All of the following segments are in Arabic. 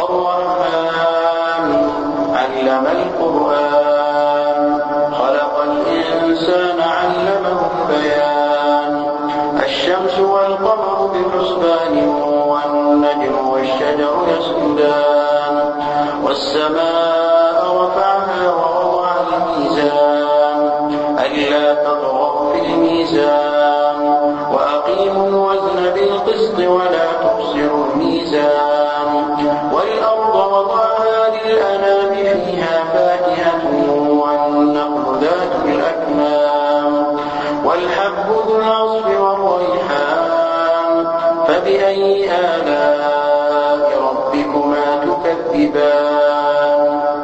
الرحمن علم القرآن خلق الإنسان علمه البيان الشمس والقمر بحسبان والنجم والشجر يسجدان والسماء رفعها ووضع الميزان ألا تطغوا في الميزان وأقيموا الوزن بالقسط ولا تخسروا الميزان والأرض وضعها للأنام فيها فاكهة والنخل ذات الأكمام والحب ذو العصف والريحان فبأي آلاء ربكما تكذبان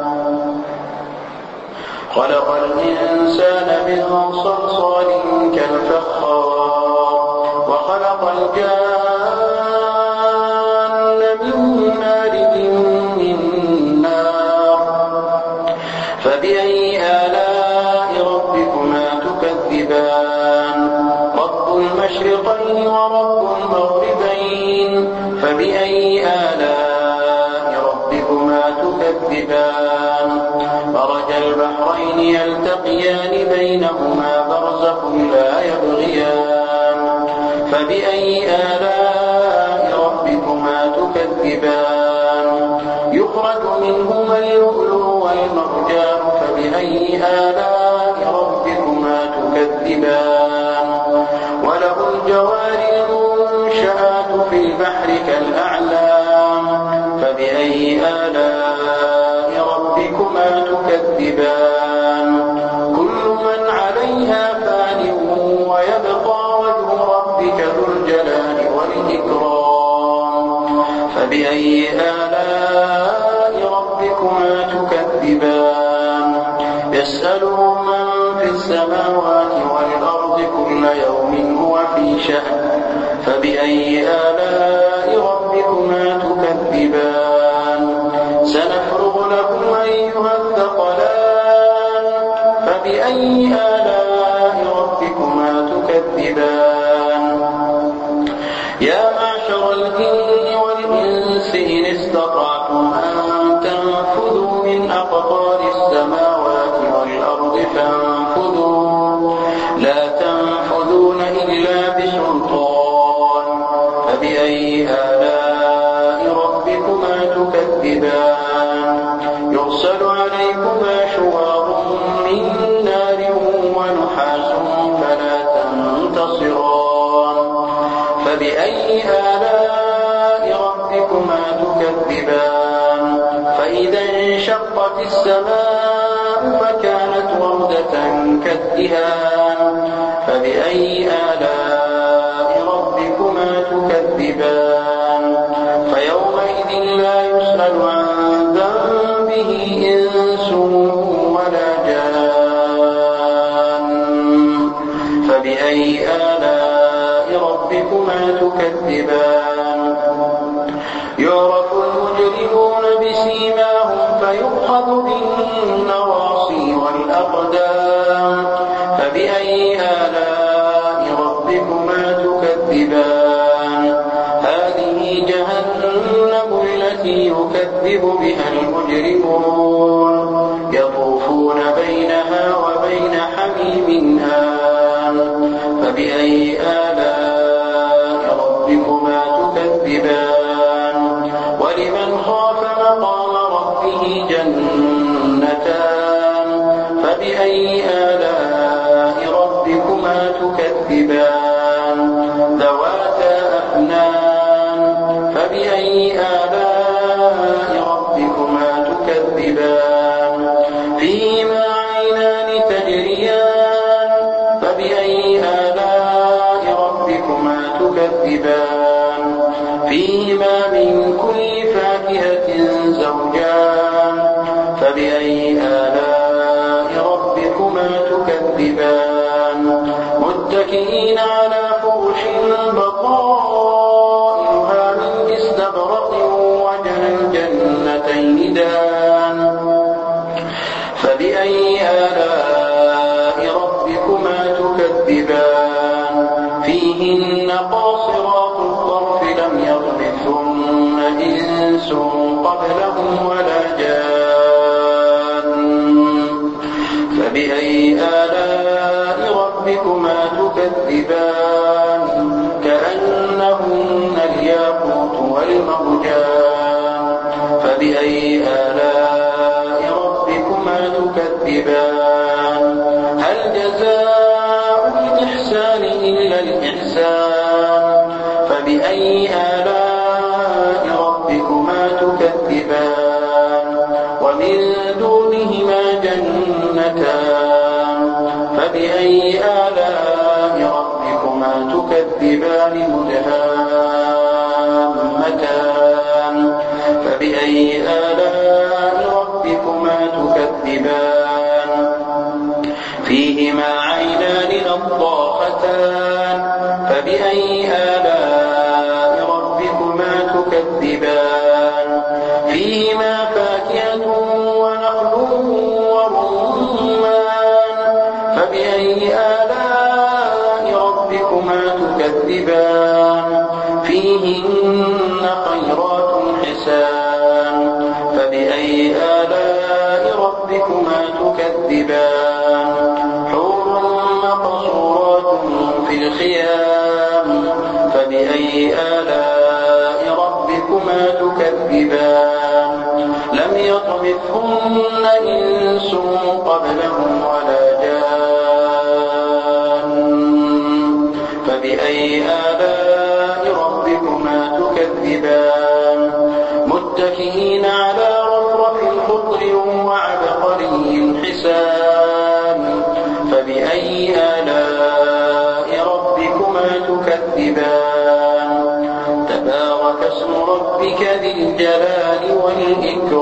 خلق الإنسان من صلصال كالفخار وخلق الجان من مارج من نار فبأي آلاء ربكما تكذبان رب المشرقين ورب المغربين فبأي آلاء ربكما تكذبان مرج البحرين يلتقيان بينهما برزخ لا يبغيان فبأي آلاء ربكما تكذبان يخرج منهما اللؤلؤ والمرجان فبأي آلاء ربكما تكذبان وله الجوار المنشآت في البحر كالأعلام فبأي آلاء ربكما تكذبان كل من عليها فان ويبقى وجه ربك ذو الجلال والإكرام فبأي آلاء ربكما تكذبان يسأله من في السماوات والأرض كل يوم هو في شأن فبأي آلاء ربكما تكذبان سنفرغ لكم أيها الثقلان فبأي آلاء ربكما تكذبان يا معشر الجن والإنس إن استطعتم أن تنفذوا من أقطار السماوات والأرض فانفذوا لا تنفذون إلا بسلطان فبأي آلاء ربكما تكذبان يرسل عليكما شواظ من نار ونحاس فلا تنتصران فبأي آلاء ربكما تكذبان فإذا انشقت السماء فكانت وردة كالدهان فبأي آلاء ربكما تكذبان فيومئذ لا يسأل عن ذنبه إنس ولا جان فبأي آلاء ربكما تكذبان يعرف المجرمون بسيماهم فيؤخذ بالنواصي والأقدام فبأي آلاء ربكما تكذبان هذه جهنم التي يكذب بها المجرمون يطوفون بينها وبين حميم آن فبأي آلاء ربكما تكذبان ولمن خاف مقام ربه جنتان فبأي آلاء ربكما تكذبان ذواتا أفنان فبأي آلاء ربكما تكذبان فيهما عينان تجريان فبأي آلاء ربكما تكذبان فيهما من كل فاكهة زوجان فبأي آلاء ربكما تكذبان متكئين على فرش بطائنها من استبرق وجنى الجنتين دان فبأي آلاء ربكما تكذبان فيهن قاصرات الطرف لم يطمثهن إنس قبلهم ولا جان فبأي آلاء ربكما تكذبان كأنهن الياقوت والمرجان فبأي آلاء ربكما تكذبان هل جزاء الإحسان إلا الإحسان فبأي آلاء ربكما تكذبان ومن دونهما جنتان فبأي آلاء ربكما تكذبان مدهامتان فبأي آلاء ربكما تكذبان فيهما عينان نضاختان فبأي آلاء ربكما تكذبان فيهما فاكهة ونخل ورمان فبأي آلاء ربكما تكذبان فيهن خيرات حسان فبأي آلاء ربكما تكذبان حور مقصورات في الخيام فبأي آلاء ربكما تكذبان لم يطمثهن إنس قبلهم ولا جان فبأي آلاء ربكما تكذبان متكئين على رفرف خضر وعبقري حسان فبأي آلاء ربكما تكذبان تبارك اسم ربك ذي الجلال والإكرام